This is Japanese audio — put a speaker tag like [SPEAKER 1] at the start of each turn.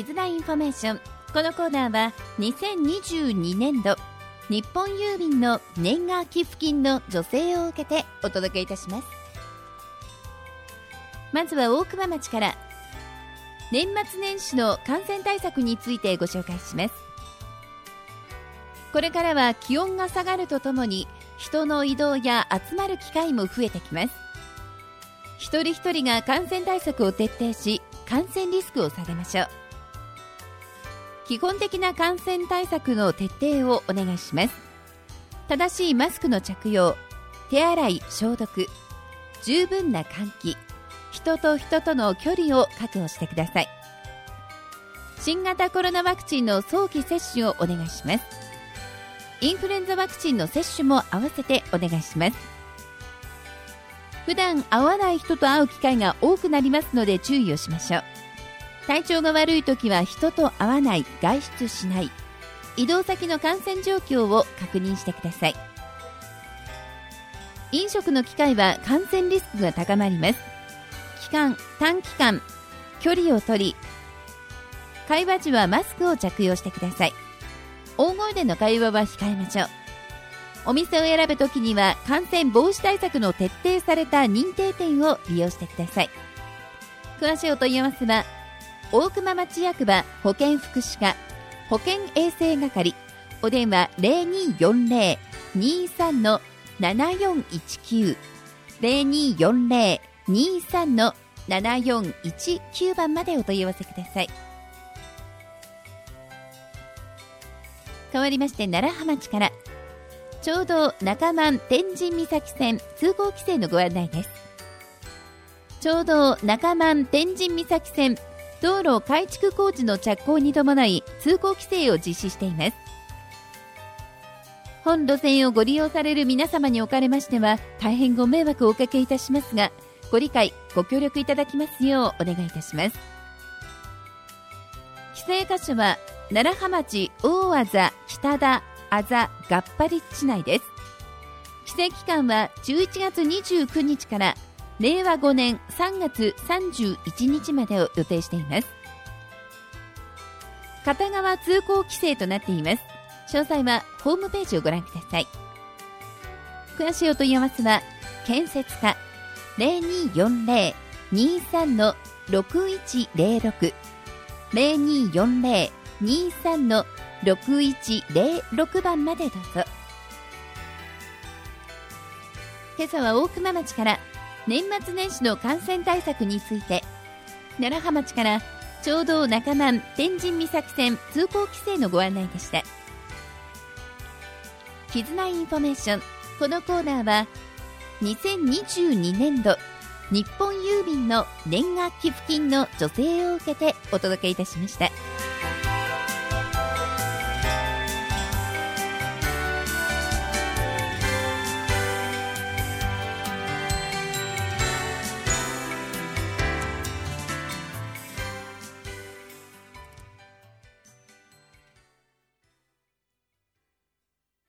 [SPEAKER 1] 絆インフォメーション。このコーナーは2022年度日本郵便の年賀寄付金の助成を受けてお届けいたします。まずは大熊町から年末年始の感染対策についてご紹介します。これからは気温が下がるとともに人の移動や集まる機会も増えてきます。一人一人が感染対策を徹底し、感染リスクを下げましょう。基本的な感染対策の徹底をお願いします。正しいマスクの着用、手洗い消毒、十分な換気、人と人との距離を確保してください。新型コロナワクチンの早期接種をお願いします。インフルエンザワクチンの接種も合わせてお願いします。普段会わない人と会う機会が多くなりますので注意をしましょう。体調が悪いときは人と会わない、外出しない、移動先の感染状況を確認してください。飲食の機会は感染リスクが高まります。短期間距離を取り、会話時はマスクを着用してください。大声での会話は控えましょう。お店を選ぶときには感染防止対策の徹底された認定店を利用してください。詳しいお問い合わせは大熊町役場保健福祉課保健衛生係、お電話 0240-23-7419 0240-23-7419 番までお問い合わせください。変わりまして楢葉町からちょうど中満天神岬線通行規制のご案内です。ちょうど中満天神岬線道路改築工事の着工に伴い通行規制を実施しています。本路線をご利用される皆様におかれましては大変ご迷惑をおかけいたしますが、ご理解ご協力いただきますようお願いいたします。規制箇所は楢葉町大あざ北田あざがっぱり地内です。規制期間は11月29日から令和5年3月31日までを予定しています。片側通行規制となっています。詳細はホームページをご覧ください。詳しいお問い合わせは建設課 0240-23-6106 0240-23-6106 番までどうぞ。今朝は大熊町から年末年始の感染対策について、楢葉町からちょうど中満天神岬線通行規制のご案内でした。絆インフォメーション。このコーナーは2022年度日本郵便の年賀寄付金の助成を受けてお届けいたしました。